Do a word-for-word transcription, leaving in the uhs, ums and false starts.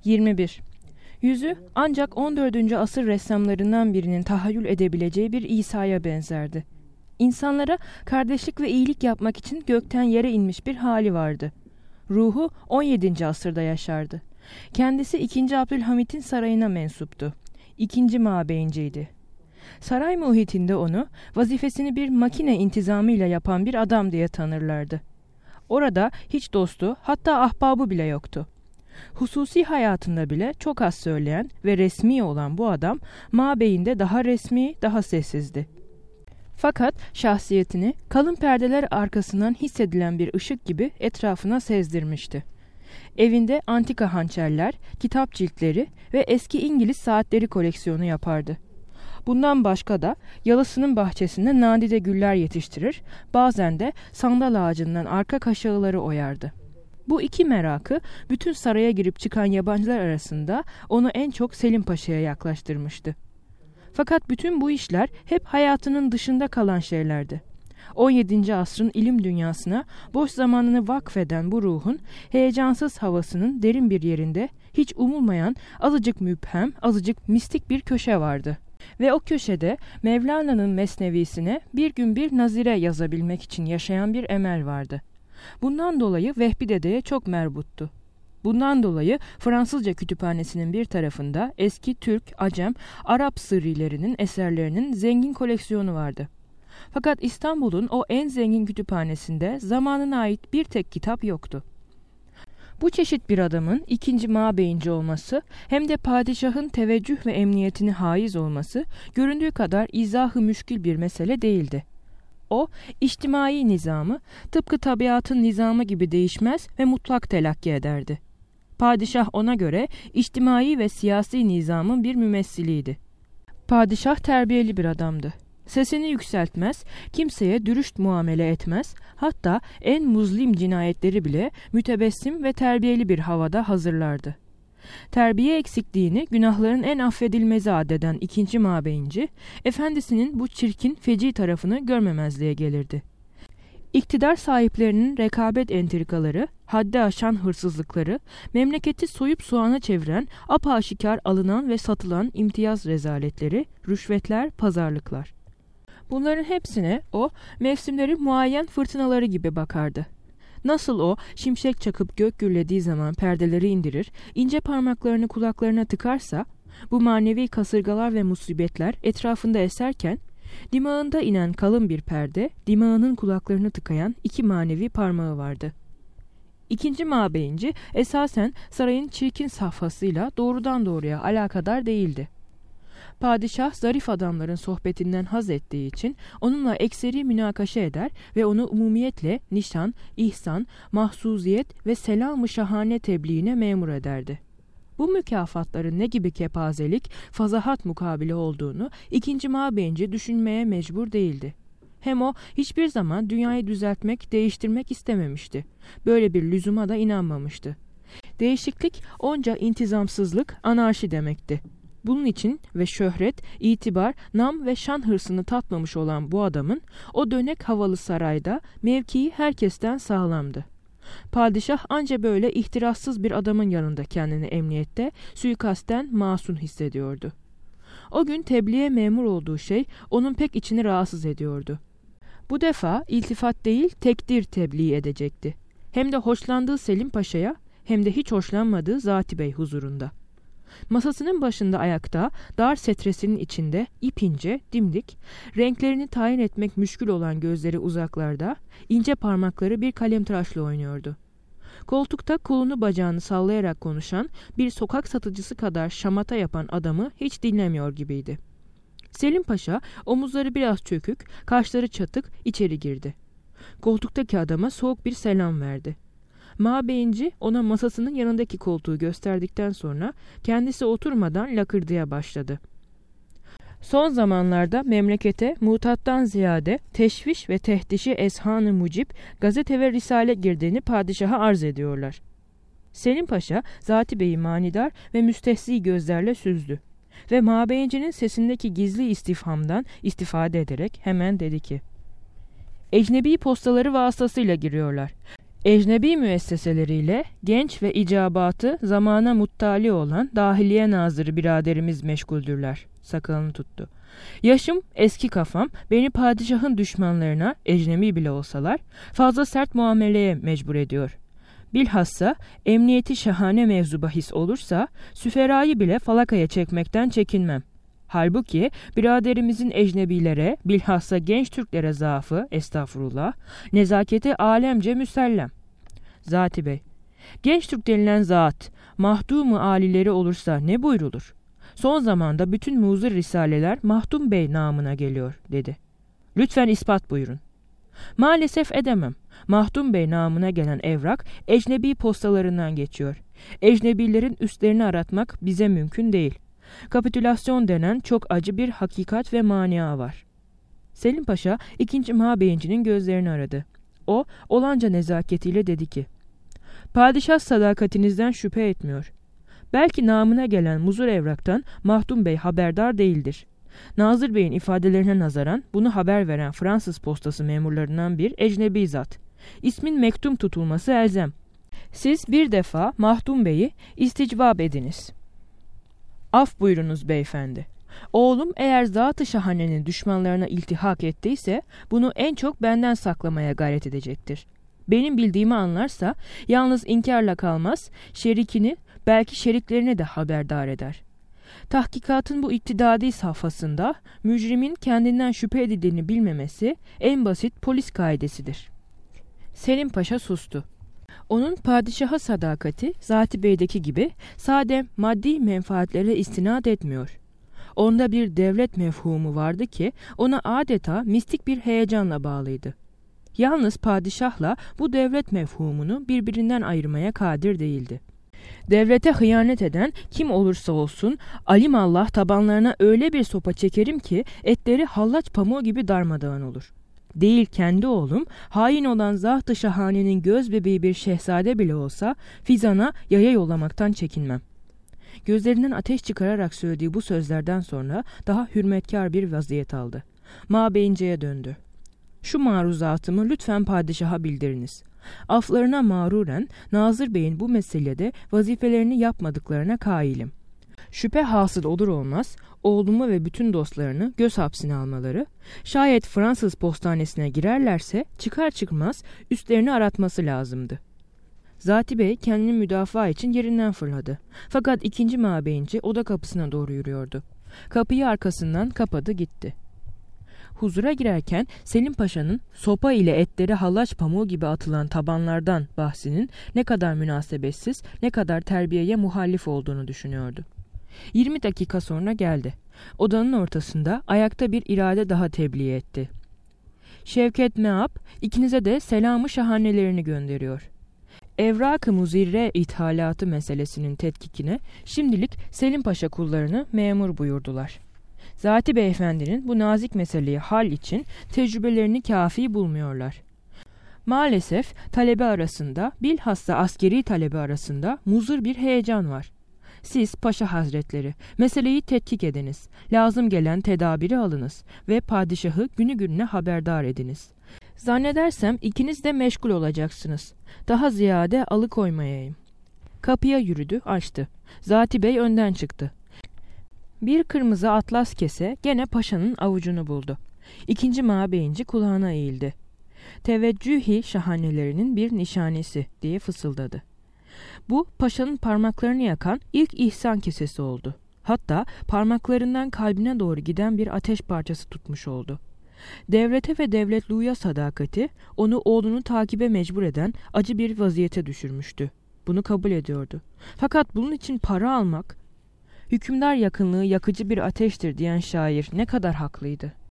yirmi bir. Yüzü ancak on dördüncü asır ressamlarından birinin tahayyül edebileceği bir İsa'ya benzerdi. İnsanlara kardeşlik ve iyilik yapmak için gökten yere inmiş bir hali vardı. Ruhu on yedinci asırda yaşardı. Kendisi ikinci. Abdülhamit'in sarayına mensuptu. İkinci mabeyinciydi. Saray muhitinde onu vazifesini bir makine intizamıyla yapan bir adam diye tanırlardı. Orada hiç dostu, hatta ahbabı bile yoktu. Hususi hayatında bile çok az söyleyen ve resmi olan bu adam mabeyinde daha resmi, daha sessizdi. Fakat şahsiyetini kalın perdeler arkasından hissedilen bir ışık gibi etrafına sezdirmişti. Evinde antika hançerler, kitap ciltleri ve eski İngiliz saatleri koleksiyonu yapardı. Bundan başka da yalısının bahçesinde nadide güller yetiştirir, bazen de sandal ağacından arka kaşağıları oyardı. Bu iki merakı bütün saraya girip çıkan yabancılar arasında onu en çok Selim Paşa'ya yaklaştırmıştı. Fakat bütün bu işler hep hayatının dışında kalan şeylerdi. on yedinci asrın ilim dünyasına boş zamanını vakfeden bu ruhun heyecansız havasının derin bir yerinde hiç umulmayan azıcık müphem, azıcık mistik bir köşe vardı. Ve o köşede Mevlana'nın mesnevisine bir gün bir nazire yazabilmek için yaşayan bir emel vardı. Bundan dolayı Vehbi Dede'ye çok merbuttu. Bundan dolayı Fransızca kütüphanesinin bir tarafında eski Türk, Acem, Arap sırrilerinin eserlerinin zengin koleksiyonu vardı. Fakat İstanbul'un o en zengin kütüphanesinde zamanına ait bir tek kitap yoktu. Bu çeşit bir adamın ikinci mabeyinci olması hem de padişahın teveccüh ve emniyetini haiz olması göründüğü kadar izahı müşkil bir mesele değildi. O, içtimai nizamı tıpkı tabiatın nizamı gibi değişmez ve mutlak telakki ederdi. Padişah ona göre içtimai ve siyasi nizamın bir mümessiliydi. Padişah terbiyeli bir adamdı. Sesini yükseltmez, kimseye dürüst muamele etmez, hatta en muzlim cinayetleri bile mütebessim ve terbiyeli bir havada hazırlardı. Terbiye eksikliğini günahların en affedilmezi addeden ikinci mabeyinci, efendisinin bu çirkin, feci tarafını görmemezliğe gelirdi. İktidar sahiplerinin rekabet entrikaları, haddi aşan hırsızlıkları, memleketi soyup soğana çeviren, apaşikar alınan ve satılan imtiyaz rezaletleri, rüşvetler, pazarlıklar. Bunların hepsine o, mevsimlerin muayyen fırtınaları gibi bakardı. Nasıl o, şimşek çakıp gök gürlediği zaman perdeleri indirir, ince parmaklarını kulaklarına tıkarsa, bu manevi kasırgalar ve musibetler etrafında eserken, dimağında inen kalın bir perde, dimağının kulaklarını tıkayan iki manevi parmağı vardı. İkinci mabeyinci esasen sarayın çirkin safhasıyla doğrudan doğruya alakadar değildi. Padişah zarif adamların sohbetinden haz ettiği için onunla ekseri münakaşa eder ve onu umumiyetle nişan, ihsan, mahsuziyet ve selam-ı şahane tebliğine memur ederdi. Bu mükafatların ne gibi kepazelik, fazahat mukabili olduğunu ikinci mabeyinci düşünmeye mecbur değildi. Hem o hiçbir zaman dünyayı düzeltmek, değiştirmek istememişti. Böyle bir lüzuma da inanmamıştı. Değişiklik onca intizamsızlık, anarşi demekti. Bunun için ve şöhret, itibar, nam ve şan hırsını tatmamış olan bu adamın o dönek havalı sarayda mevkii herkesten sağlamdı. Padişah anca böyle ihtirassız bir adamın yanında kendini emniyette, suikasten masum hissediyordu. O gün tebliğe memur olduğu şey onun pek içini rahatsız ediyordu. Bu defa iltifat değil tekdir tebliğ edecekti. Hem de hoşlandığı Selim Paşa'ya hem de hiç hoşlanmadığı Zati Bey huzurunda. Masasının başında ayakta, dar setresinin içinde ipince, dimdik, renklerini tayin etmek müşkül olan gözleri uzaklarda, ince parmakları bir kalemtıraşla oynuyordu. Koltukta kolunu bacağını sallayarak konuşan bir sokak satıcısı kadar şamata yapan adamı hiç dinlemiyor gibiydi. Selim Paşa omuzları biraz çökük, kaşları çatık içeri girdi. Koltuktaki adama soğuk bir selam verdi. Mabeyinci ona masasının yanındaki koltuğu gösterdikten sonra kendisi oturmadan lakırdıya başladı. Son zamanlarda memlekete mutattan ziyade teşviş ve tehdişi eshan-ı mucib gazete ve risale girdiğini padişaha arz ediyorlar. Selim Paşa Zati Bey'i manidar ve müstehzi gözlerle süzdü ve mabeyincinin sesindeki gizli istifhamdan istifade ederek hemen dedi ki: "Ecnebi postaları vasıtasıyla giriyorlar. Ecnebi müesseseleriyle genç ve icabatı zamana muttali olan Dahiliye Nazırı biraderimiz meşguldürler. Sakalını tuttu. Yaşım, eski kafam beni padişahın düşmanlarına, ecnebi bile olsalar, fazla sert muameleye mecbur ediyor. Bilhassa emniyeti şahane mevzu bahis olursa süferayı bile falakaya çekmekten çekinmem. Halbuki biraderimizin ecnebilere, bilhassa genç Türklere zaafı, estağfurullah, nezaketi alemce müsellem. Zati Bey, genç Türk denilen zat, mahdumu alileri olursa ne buyrulur? Son zamanda bütün muzır risaleler Mahdum Bey namına geliyor, dedi. Lütfen ispat buyurun. Maalesef edemem. Mahdum Bey namına gelen evrak ecnebi postalarından geçiyor. Ecnebilerin üstlerini aratmak bize mümkün değil. Kapitülasyon denen çok acı bir hakikat ve mania var. Selim Paşa ikinci Mabey'incinin gözlerini aradı. O olanca nezaketiyle dedi ki, padişah sadakatinizden şüphe etmiyor. Belki namına gelen muzur evraktan Mahdum Bey haberdar değildir. Nazır Bey'in ifadelerine nazaran bunu haber veren Fransız postası memurlarından bir ecnebi zat. İsmin mektum tutulması elzem. Siz bir defa Mahdum Bey'i isticvab ediniz. Af buyurunuz beyefendi. Oğlum eğer zat-ı şahanenin düşmanlarına iltihak ettiyse bunu en çok benden saklamaya gayret edecektir. Benim bildiğimi anlarsa yalnız inkarla kalmaz, şerikini belki şeriklerini de haberdar eder. Tahkikatın bu iktidadi safhasında mücrimin kendinden şüphe edildiğini bilmemesi en basit polis kaidesidir. Selim Paşa sustu. Onun padişaha sadakati Zati Bey'deki gibi sade maddi menfaatlere istinad etmiyor. Onda bir devlet mefhumu vardı ki ona adeta mistik bir heyecanla bağlıydı. Yalnız padişahla bu devlet mefhumunu birbirinden ayırmaya kadir değildi. Devlete hıyanet eden kim olursa olsun alimallah tabanlarına öyle bir sopa çekerim ki etleri hallaç pamuğu gibi darmadağın olur. Değil kendi oğlum, hain olan zat-ı şahanenin göz bebeği bir şehzade bile olsa fizana yaya yollamaktan çekinmem. Gözlerinden ateş çıkararak söylediği bu sözlerden sonra daha hürmetkar bir vaziyet aldı. Mabeyince'ye döndü. Şu maruzatımı lütfen padişaha bildiriniz. Aflarına mağruren Nazır Bey'in bu meselede vazifelerini yapmadıklarına kailim. Şüphe hasıl olur olmaz oğlumu ve bütün dostlarını göz hapsine almaları, şayet Fransız postanesine girerlerse çıkar çıkmaz üstlerini aratması lazımdı. Zati Bey kendini müdafaa için yerinden fırladı. Fakat ikinci Mabeyinci oda kapısına doğru yürüyordu. Kapıyı arkasından kapadı gitti. Huzura girerken Selim Paşa'nın sopa ile etleri hallaç pamuğu gibi atılan tabanlardan bahsinin ne kadar münasebetsiz, ne kadar terbiyeye muhallif olduğunu düşünüyordu. Yirmi dakika sonra geldi. Odanın ortasında ayakta bir irade daha tebliğ etti. Şevket Meab, ikinize de selamı şahanelerini gönderiyor. Evrak-ı muzirre ithalatı meselesinin tetkikine şimdilik Selim Paşa kullarını memur buyurdular. Zati Beyefendinin bu nazik meseleyi hal için tecrübelerini kafi bulmuyorlar. Maalesef talebe arasında, bilhassa askeri talebe arasında muzır bir heyecan var. Siz Paşa Hazretleri meseleyi tetkik ediniz, lazım gelen tedabiri alınız ve padişahı günü gününe haberdar ediniz. Zannedersem ikiniz de meşgul olacaksınız. Daha ziyade alıkoymayayım. Kapıya yürüdü, açtı. Zati Bey önden çıktı. Bir kırmızı atlas kese gene paşanın avucunu buldu. İkinci Mabeyinci kulağına eğildi. Teveccühi şahanelerinin bir nişanesi diye fısıldadı. Bu paşanın parmaklarını yakan ilk ihsan kesesi oldu. Hatta parmaklarından kalbine doğru giden bir ateş parçası tutmuş oldu. Devlete ve devletluya sadakati onu oğlunu takibe mecbur eden acı bir vaziyete düşürmüştü. Bunu kabul ediyordu. Fakat bunun için para almak, hükümdar yakınlığı yakıcı bir ateştir diyen şair ne kadar haklıydı.